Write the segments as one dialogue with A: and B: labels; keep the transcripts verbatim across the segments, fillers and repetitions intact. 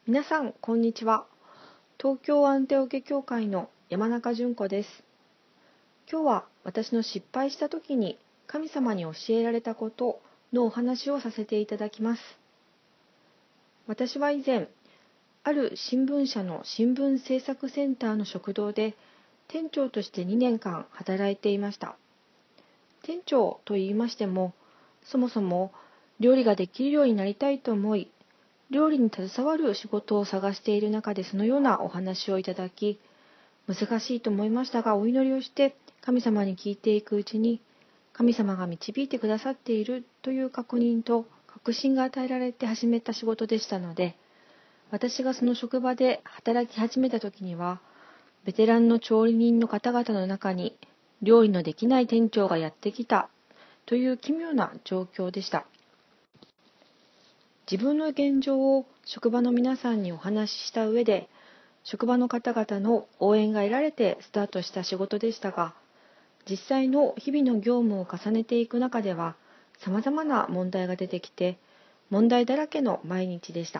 A: 皆さん、こんにちは。東京アンテオケ協会の山中純子です。今日は私の失敗した時に神様に教えられたことのお話をさせていただきます。私は以前、ある新聞社の新聞制作センターの食堂で店長としてにねんかん働いていました。店長と言いましても、そもそも料理ができるようになりたいと思い、料理に携わる仕事を探している中でそのようなお話をいただき、難しいと思いましたがお祈りをして神様に聞いていくうちに、神様が導いてくださっているという確認と確信が与えられて始めた仕事でしたので、私がその職場で働き始めた時には、ベテランの調理人の方々の中に料理のできない店長がやってきたという奇妙な状況でした。自分の現状を職場の皆さんにお話しした上で、職場の方々の応援が得られてスタートした仕事でしたが、実際の日々の業務を重ねていく中では、様々な問題が出てきて、問題だらけの毎日でした。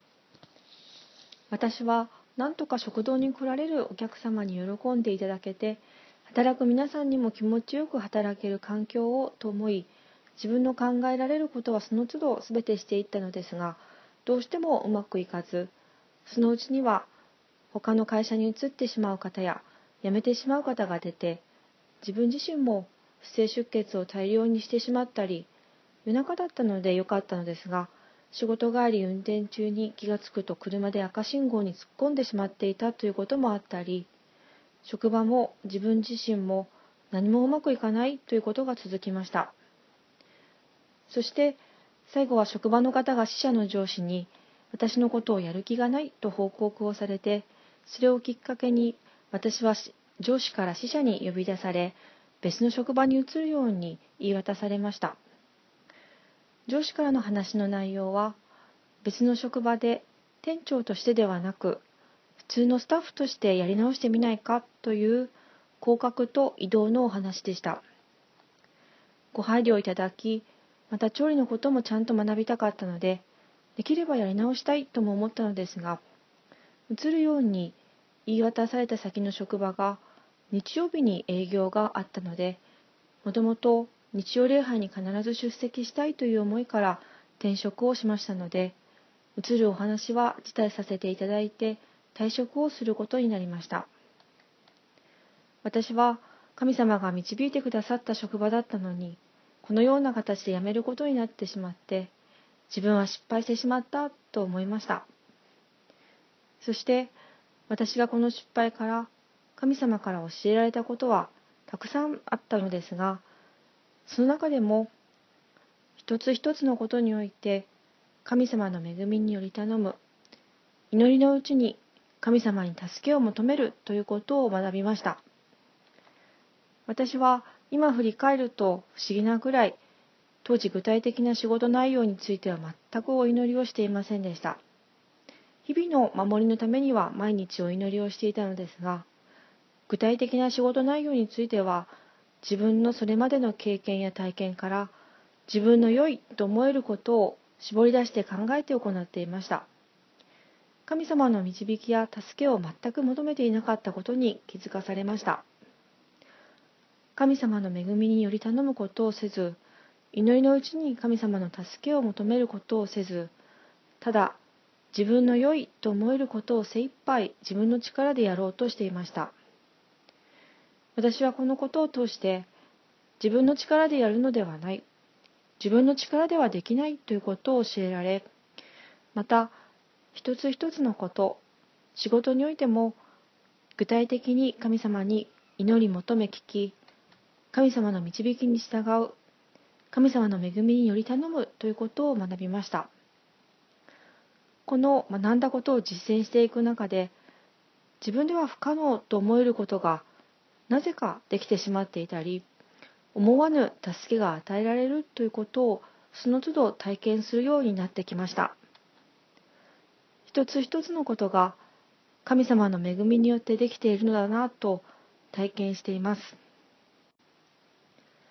A: 私は何とか食堂に来られるお客様に喜んでいただけて、働く皆さんにも気持ちよく働ける環境をと思い、自分の考えられることはその都度全てしていったのですが、どうしてもうまくいかず、そのうちには他の会社に移ってしまう方や辞めてしまう方が出て、自分自身も不正出血を大量にしてしまったり、夜中だったので良かったのですが、仕事帰り運転中に気がつくと車で赤信号に突っ込んでしまっていたということもあったり、職場も自分自身も何もうまくいかないということが続きました。そして最後は職場の方が支社の上司に私のことをやる気がないと報告をされて、それをきっかけに私は上司から支社に呼び出され、別の職場に移るように言い渡されました。上司からの話の内容は、別の職場で店長としてではなく、普通のスタッフとしてやり直してみないかという降格と異動のお話でした。ご配慮いただき、また調理のこともちゃんと学びたかったので、できればやり直したいとも思ったのですが、移るように言い渡された先の職場が日曜日に営業があったので、もともと日曜礼拝に必ず出席したいという思いから転職をしましたので、移るお話は辞退させていただいて退職をすることになりました。私は神様が導いてくださった職場だったのに、このような形で辞めることになってしまって、自分は失敗してしまったと思いました。そして私がこの失敗から神様から教えられたことはたくさんあったのですが、その中でも一つ一つのことにおいて神様の恵みにより頼む、祈りのうちに神様に助けを求めるということを学びました。私は今振り返ると不思議なくらい、当時具体的な仕事内容については全くお祈りをしていませんでした。日々の守りのためには毎日お祈りをしていたのですが、具体的な仕事内容については自分のそれまでの経験や体験から自分の良いと思えることを絞り出して考えて行っていました。神様の導きや助けを全く求めていなかったことに気づかされました。神様の恵みにより頼むことをせず、祈りのうちに神様の助けを求めることをせず、ただ自分の良いと思えることを精一杯自分の力でやろうとしていました。私はこのことを通して、自分の力でやるのではない、自分の力ではできないということを教えられ、また一つ一つのこと、仕事においても具体的に神様に祈り求め聞き、神様の導きに従う、神様の恵みにより頼むということを学びました。この学んだことを実践していく中で、自分では不可能と思えることがなぜかできてしまっていたり、思わぬ助けが与えられるということをその都度体験するようになってきました。一つ一つのことが神様の恵みによってできているのだなと体験しています。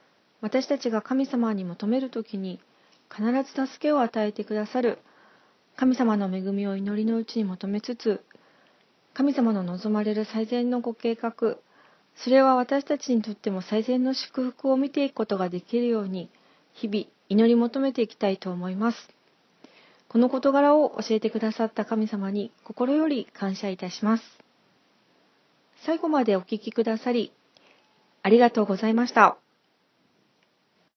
A: 私たちが神様に求めるときに必ず助けを与えてくださる、 神様の恵みを祈りのうちに求めつつ、神様の望まれる最善のご計画、それは私たちにとっても最善の祝福を見ていくことができるように、日々祈り求めていきたいと思います。この事柄を教えてくださった神様に心より感謝いたします。最後までお聞きくださり、ありがとうございました。